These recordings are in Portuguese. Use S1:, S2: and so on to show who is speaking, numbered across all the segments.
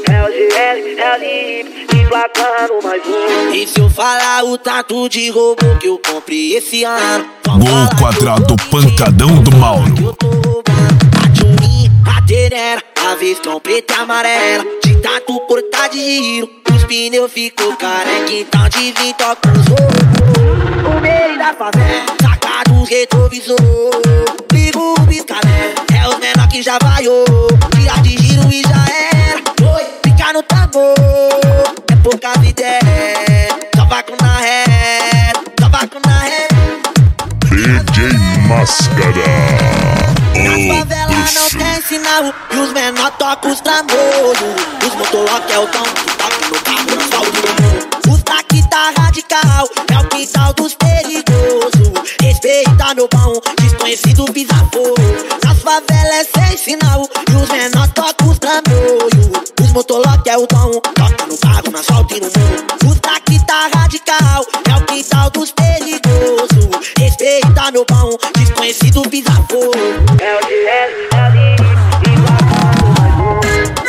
S1: É o GL, é o Lip, emplacando mais um.
S2: E se eu falar o tanto de roubo que eu comprei esse ano?
S3: Gol quadrado, pancadão do Mauro.
S2: Eu tô roubando a Tchuin, a Terera, a Vestão preta e amarela. De tanto cortar de giro, os pneus ficou careca. Então de vir toca os roubos. O meio da favela, saca dos retrovisor. Ligo o biscalé, é os menor que já vaiou. Tira de giro e já era. Oi, fica no tambor, é pouca ideia. Só vaco na ré, só vaco na ré.
S3: DJ Máscara.
S2: Na favela não tem sinal e os menor tocam os trambolhos. Os motolock é o tom que toca no carro, no asfalto do mundo. Os daqui tá radical, é o quintal dos perigosos. Respeita meu pão, desconhecido pisa fogo. Nas favelas é sem sinal e os menor tocam os trambolhos. Os motolock é o tom, toca no carro, no asfalto e no mundo. Os daqui tá radical, é o quintal dos perigosos. Respeita meu pão, desconhecido pisa fogo.
S1: É o GL, é o Lip, emplacando mais um.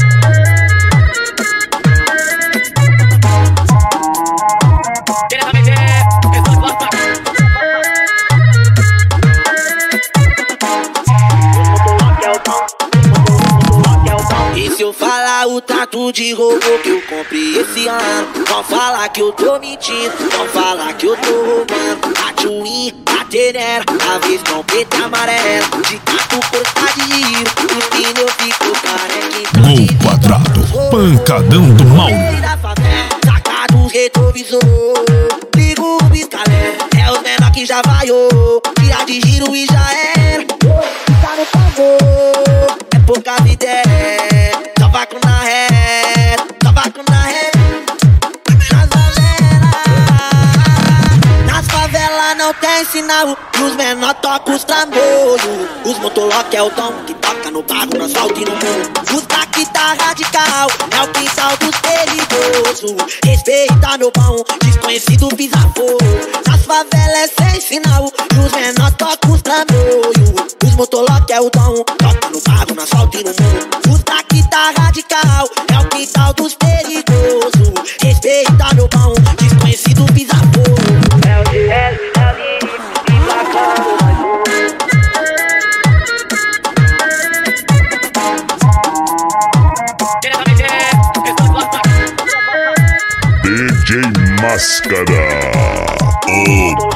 S2: E se eu falar o tanto de roubo que eu comprei esse ano? Vão falar que eu tô mentindo, vão falar que eu tô roubando. A Tchuin, a Terera, a Vestão preta e amarela. De tanto cortar de giro, os pneus ficou careca.
S3: Gol quadrado, pancadão do Mauro.
S2: Saca dos retrovisor, ligo o biscalé, é os menor que já vaiou. Tira de giro e já era. Fica no tambor, é pouca ideia. Só vaco na ré, só vaco na ré. Nas favelas não tem sinal e os menor tocam os trambolhos. Os motolock é o tom que toca no barro, no asfalto e no mundo. Os daqui tá radical, é o quintal dos perigosos. Respeita meu pão, desconhecido pisa fogo. Nas favelas é sem sinal e os menor tocam os trambolhos. Os motolock é o tom, toca no barro, no asfalto e no mundo. Os daqui tá radical, é o quintal dos perigosos. Respeita meu pão, desconhecido pisa fogo.
S1: É o GL, é o Lip, emplacando mais um.
S3: DJ Máscara.